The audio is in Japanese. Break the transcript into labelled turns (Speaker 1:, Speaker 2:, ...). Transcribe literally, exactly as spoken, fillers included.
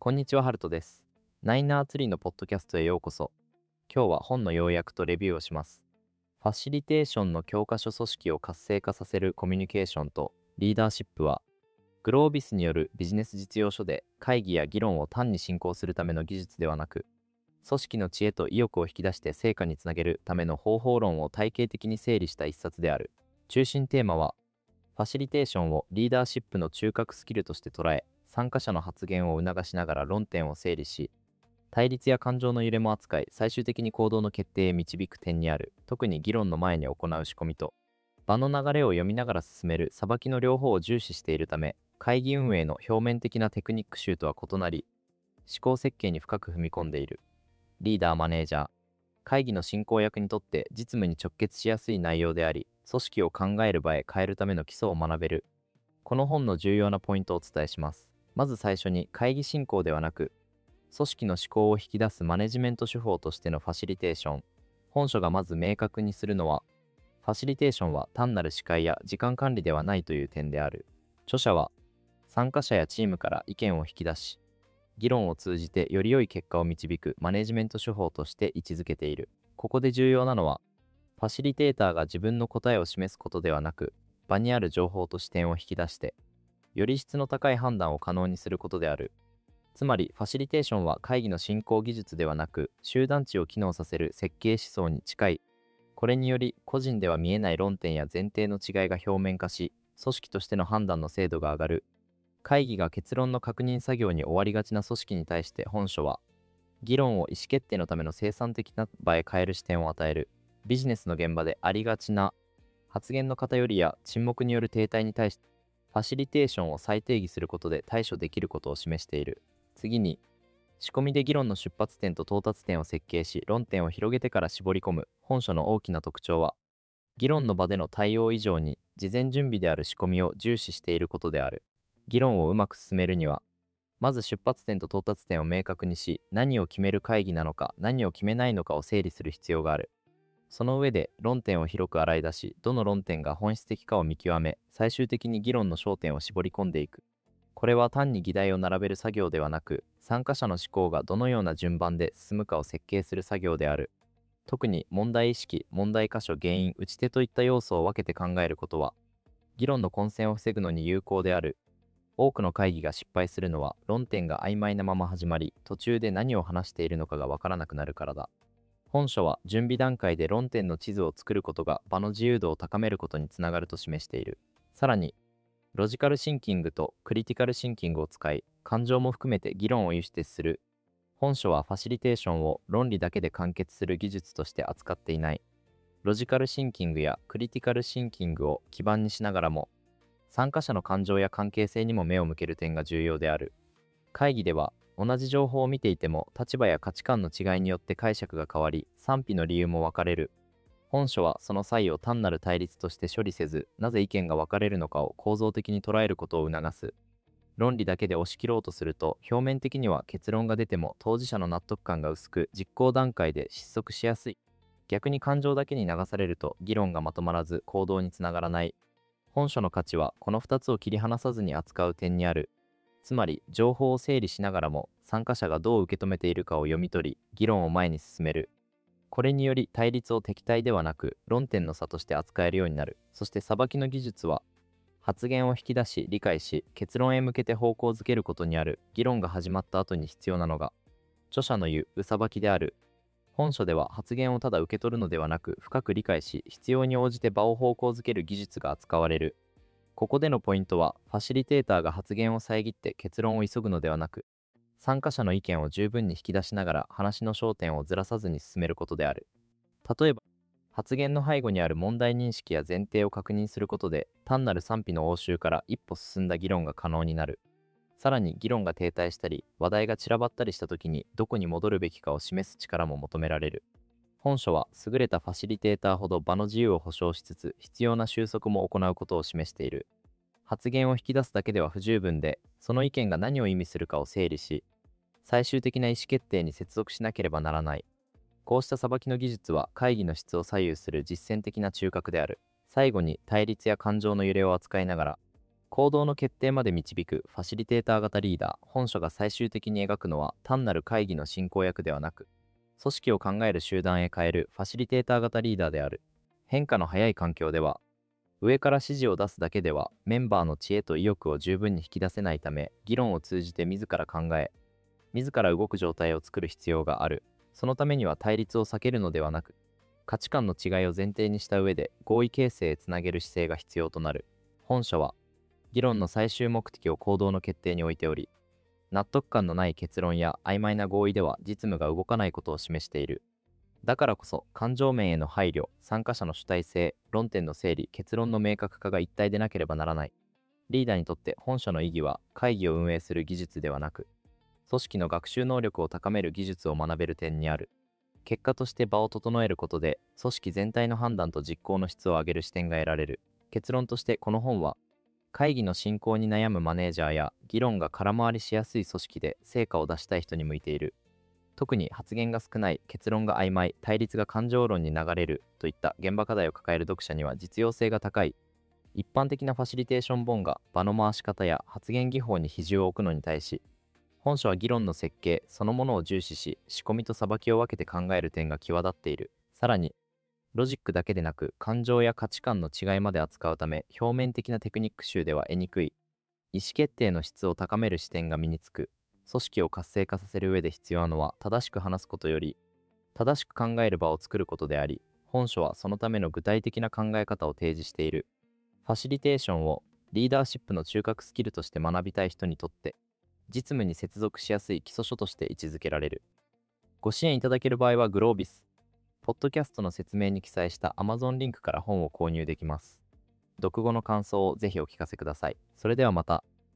Speaker 1: こんにちは、ハルトです。ナイナーツリーのポッドキャストへようこそ。今日は本の要約とレビューをします。ファシリテーションの教科書組織を活性化させるコミュニケーションとリーダーシップは、グロービスによるビジネス実用書で会議や議論を単に進行するための技術ではなく、組織の知恵と意欲を引き出して成果につなげるための方法論を体系的に整理した一冊である。中心テーマは、ファシリテーションをリーダーシップの中核スキルとして捉え、参加者の発言を促しながら論点を整理し、対立や感情の揺れも扱い、最終的に行動の決定へ導く点にある。特に議論の前に行う仕込みと、場の流れを読みながら進めるさばきの両方を重視しているため、会議運営の表面的なテクニック集とは異なり、思考設計に深く踏み込んでいる。リーダーマネージャー、会議の進行役にとって実務に直結しやすい内容であり、組織を考える場へ変えるための基礎を学べる。この本の重要なポイントをお伝えします。まず最初に、会議進行ではなく、組織の思考を引き出すマネジメント手法としてのファシリテーション。本書がまず明確にするのは、ファシリテーションは単なる司会や時間管理ではないという点である。著者は、参加者やチームから意見を引き出し、議論を通じてより良い結果を導くマネジメント手法として位置づけている。ここで重要なのは、ファシリテーターが自分の答えを示すことではなく、場にある情報と視点を引き出して、より質の高い判断を可能にすることである。つまり、ファシリテーションは会議の進行技術ではなく、集団値を機能させる設計思想に近い。これにより、個人では見えない論点や前提の違いが表面化し、組織としての判断の精度が上がる。会議が結論の確認作業に終わりがちな組織に対して本書は、議論を意思決定のための生産的な場へ変える視点を与える。ビジネスの現場でありがちな発言の偏りや沈黙による停滞に対して、ファシリテーションを再定義することで対処できることを示している。次に、仕込みで議論の出発点と到達点を設計し、論点を広げてから絞り込む。本書の大きな特徴は、議論の場での対応以上に、事前準備である仕込みを重視していることである。議論をうまく進めるには、まず出発点と到達点を明確にし、何を決める会議なのか、何を決めないのかを整理する必要がある。その上で、論点を広く洗い出し、どの論点が本質的かを見極め、最終的に議論の焦点を絞り込んでいく。これは単に議題を並べる作業ではなく、参加者の思考がどのような順番で進むかを設計する作業である。特に問題意識、問題箇所、原因、打ち手といった要素を分けて考えることは、議論の混戦を防ぐのに有効である。多くの会議が失敗するのは、論点が曖昧なまま始まり、途中で何を話しているのかがわからなくなるからだ。本書は準備段階で論点の地図を作ることが場の自由度を高めることにつながると示している。さらに、ロジカルシンキングとクリティカルシンキングを使い、感情も含めて議論を有してする。本書はファシリテーションを論理だけで完結する技術として扱っていない。ロジカルシンキングやクリティカルシンキングを基盤にしながらも、参加者の感情や関係性にも目を向ける点が重要である。会議では、同じ情報を見ていても立場や価値観の違いによって解釈が変わり、賛否の理由も分かれる。本書はその際を単なる対立として処理せず、なぜ意見が分かれるのかを構造的に捉えることを促す。論理だけで押し切ろうとすると、表面的には結論が出ても当事者の納得感が薄く、実行段階で失速しやすい。逆に感情だけに流されると、議論がまとまらず行動につながらない。本書の価値はこのふたつを切り離さずに扱う点にある。つまり、情報を整理しながらも参加者がどう受け止めているかを読み取り、議論を前に進める。これにより対立を敵対ではなく論点の差として扱えるようになる。そして裁きの技術は、発言を引き出し理解し、結論へ向けて方向づけることにある。議論が始まった後に必要なのが、著者の言う、うさばきである。本書では発言をただ受け取るのではなく、深く理解し、必要に応じて場を方向づける技術が扱われる。ここでのポイントは、ファシリテーターが発言を遮って結論を急ぐのではなく、参加者の意見を十分に引き出しながら話の焦点をずらさずに進めることである。例えば、発言の背後にある問題認識や前提を確認することで、単なる賛否の応酬から一歩進んだ議論が可能になる。さらに議論が停滞したり、話題が散らばったりした時にどこに戻るべきかを示す力も求められる。本書は優れたファシリテーターほど場の自由を保障しつつ、必要な収束も行うことを示している。発言を引き出すだけでは不十分で、その意見が何を意味するかを整理し、最終的な意思決定に接続しなければならない。こうした裁きの技術は会議の質を左右する実践的な中核である。最後に対立や感情の揺れを扱いながら、 行動の決定まで導くファシリテーター型リーダー。本書が最終的に描くのは単なる会議の進行役ではなく、組織を考える集団へ変えるファシリテーター型リーダーである。変化の早い環境では、上から指示を出すだけではメンバーの知恵と意欲を十分に引き出せないため、議論を通じて自ら考え、自ら動く状態を作る必要がある。そのためには対立を避けるのではなく、価値観の違いを前提にした上で合意形成へつなげる姿勢が必要となる。本書は、議論の最終目的を行動の決定に置いており、納得感のない結論や曖昧な合意では実務が動かないことを示している。だからこそ、感情面への配慮、参加者の主体性、論点の整理、結論の明確化が一体でなければならない。リーダーにとって本書の意義は、会議を運営する技術ではなく、組織の学習能力を高める技術を学べる点にある。結果として場を整えることで、組織全体の判断と実行の質を上げる視点が得られる。結論としてこの本は、会議の進行に悩むマネージャーや議論が空回りしやすい組織で成果を出したい人に向いている。特に発言が少ない、結論が曖昧、対立が感情論に流れるといった現場課題を抱える読者には実用性が高い。一般的なファシリテーション本が場の回し方や発言技法に比重を置くのに対し、本書は議論の設計そのものを重視し、仕込みと裁きを分けて考える点が際立っている。さらに、ロジックだけでなく感情や価値観の違いまで扱うため、表面的なテクニック集では得にくい。意思決定の質を高める視点が身につく。組織を活性化させる上で必要なのは、正しく話すことより正しく考える場を作ることであり、本書はそのための具体的な考え方を提示している。ファシリテーションをリーダーシップの中核スキルとして学びたい人にとって、実務に接続しやすい基礎書として位置づけられる。ご支援いただける場合はグロービス、ポッドキャストの説明に記載した Amazon リンクから本を購入できます。読後の感想をぜひお聞かせください。それではまた。